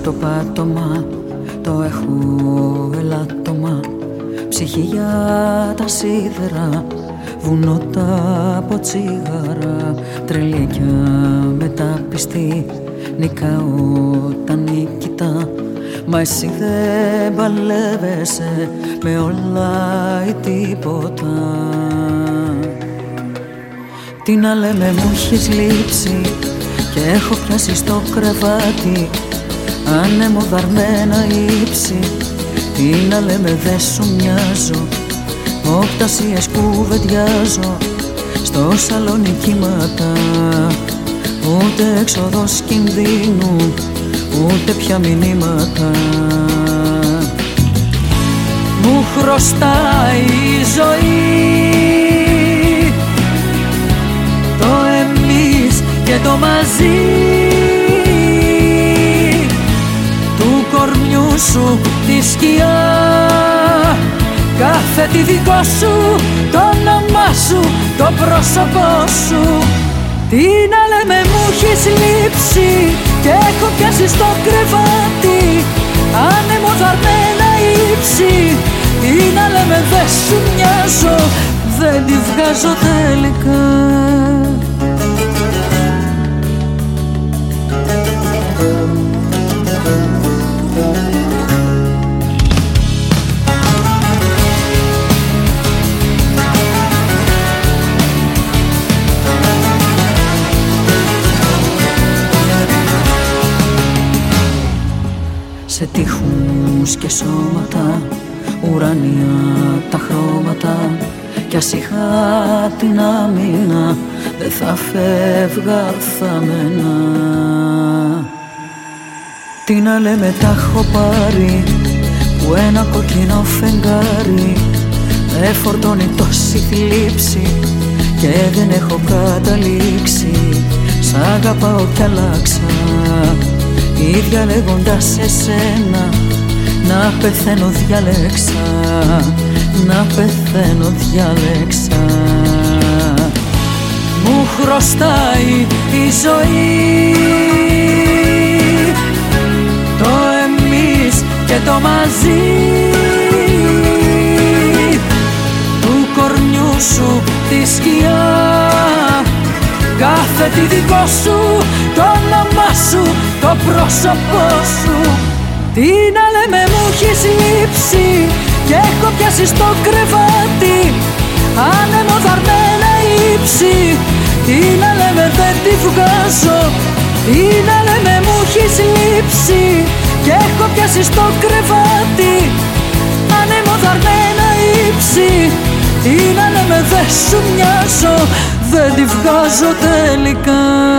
το πάτωμα, το έχω ελάττωμα. Ψυχή για τα σίδερα, βουνότα από τσίγαρα. Τρελίκια μεταπιστή, νικάω τα νικητά. Μα εσύ δεν παλεύεσαι με όλα ή τίποτα. Τι να λέμε, μου έχεις λείψει και έχω πιάσει στο κρεβάτι άνεμο δαρμένα ύψη. Τι να λέμε, δε σου μοιάζω, οκτασίες κουβεντιάζω στο σαλόνι κύματα. Ούτε έξοδος κινδύνου, ούτε πια μηνύματα. Μου χρωστάει η ζωή το εμείς και το μαζί, του κορμιού σου τη σκιά, κάθε τι δικό σου, το όνομά σου, το πρόσωπό σου. Τι να λέμε, μου έχεις λείψει και έχω πιάσει στο κρεβάτι άνεμο δαρμένα ύψη. Τι να λέμε, δε σου μοιάζω, δεν τη βγάζω τελικά. Σε τείχους και σώματα, ουράνια τα χρώματα. Κι ας είχα την άμυνα, δεν θα φεύγα θαμμένα. Τι να λέμε, τα έχω πάρει που ένα κοκκινό φεγγάρι με φορτώνει τόση θλίψη και δεν έχω καταλήξει. Σ' αγαπάω κι αλλάξα, ή διαλέγοντας εσένα να πεθαίνω διάλεξα, να πεθαίνω διάλεξα. Μου χρωστάει η ζωή το εμείς και το μαζί, του κορμιού σου τη σκιά, κάθε τι δικό σου, το όνομά σου, το πρόσωπό σου. Τι να λέμε, μου έχεις λείψει και έχω πιάσει στο κρεβάτι άνεμο δαρμένα ύψη. Τι να λέμε, δεν τη βγάζω. Τι να λέμε, μου έχεις λείψει και έχω πιάσει στο κρεβάτι άνεμο δαρμένα ύψη. Τι να λέμε, δεν σου μοιάζω, δεν τη βγάζω τελικά.